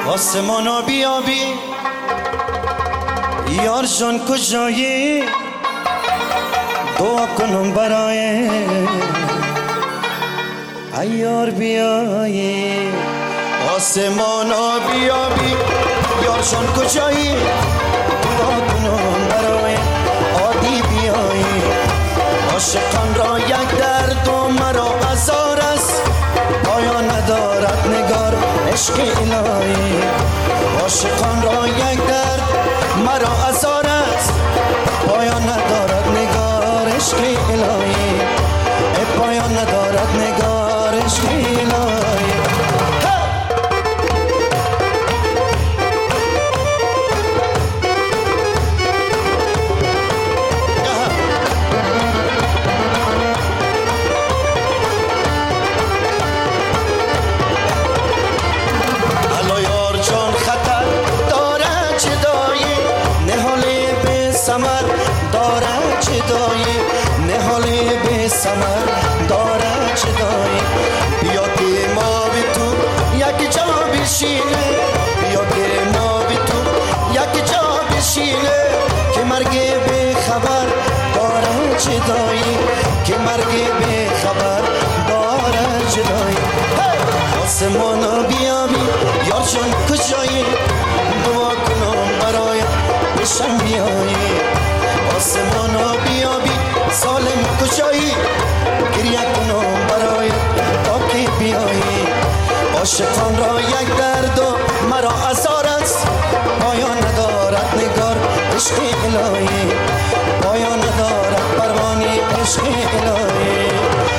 آسمانا بیابی یار جان کجایی دعا کنم برای ایار بیایی آسمانا بیابی یار جان کجایی دعا کنم برای عادی بیایی عاشقان را یک درد و مرا عذار است پایان ندارد نگار عشق الهی عاشقان را یک درد مرا عذار است پایان ندارد نگار عشق الهی پایان ندارد نگار عشق الهی داره چه دایی نهالی به سمر داره چه دایی بیا که ما به تو یک جا بشینه بیا که ما به تو یک جا بشینه که مرگ به خبر داره چه دایی که مرگ به خبر داره چه دایی آسمانا بیابی یار جان کجایی دعا کنم برای بشم بیایی آسمانا بیابی سالم کجایی گریه کنم برای تا که بیایی عاشقان را یک درد و مرا عذار است پایان ندارد نگار عشق الهی پایان ندارد پروانه عشق الهی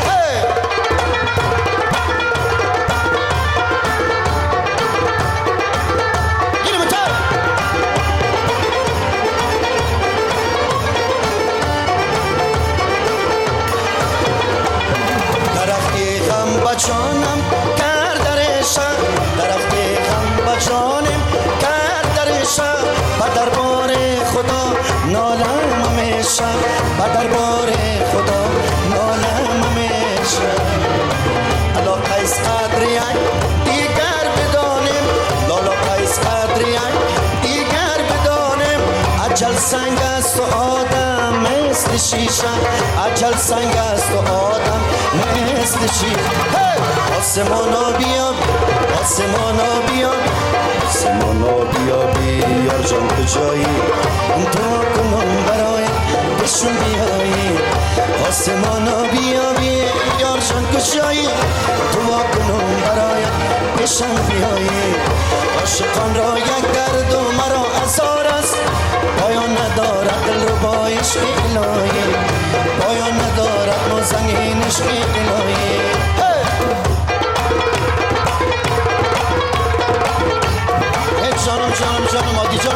جانم کردرشم درخت غم با جانم کردرشم و دربار خدا نالم همیشه و دربار خدا نالم همیشه الا قیس قدریک دیگر بدانم لالا قیس قدریک دیگر بدانم اجل سنگ است و آدم مثل شیشه اجل سنگ است و آدم مثل شیشه آسمانا بیاب آسمانا بیاب آسمانا بیابی یار جان کجایی دعا کنم برای بشون بیایی آسمانا بیابی یار جان کجایی دعا کنم برای بشون بیایی عاشقان را یک درد و مرا عذار است پایان ندارد دل رو با عشق الهی پایان ندارد نازنین عشق الهی جانم جانم جانم عادی جان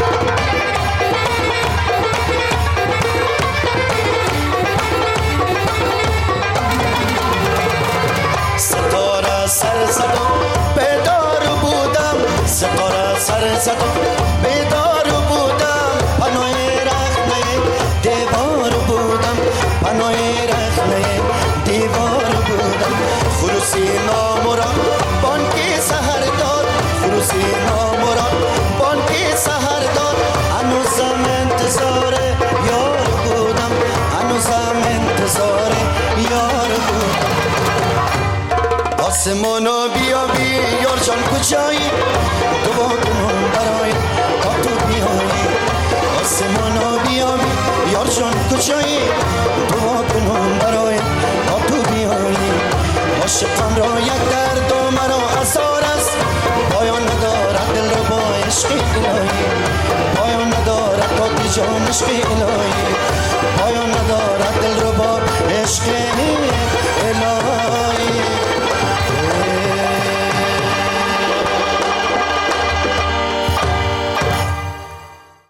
ستاره سر زدم بیدار بودم ستاره سر زدم بیدار بودم پناه رخنه دیوار بودم پناه رخنه دیوار بودم خروسی نامورم بانکی سهر داد خروسی نامورم بانکی سهر داد هنوزم انتظار یار بودم هنوزم انتظار یار بودم آسمانا بیابی یار جان کجایی دعا کنم برای تا تو بیایی آسمانا بیابی یار جان کجایی دعا کنم برای تا تو بیایی عاشقان را یک درد و مرا عذار است پایان ندارد دل رو با عشق الهی پایان ندارد تا جان عشق الهی پایان ندارد دل رو با عشق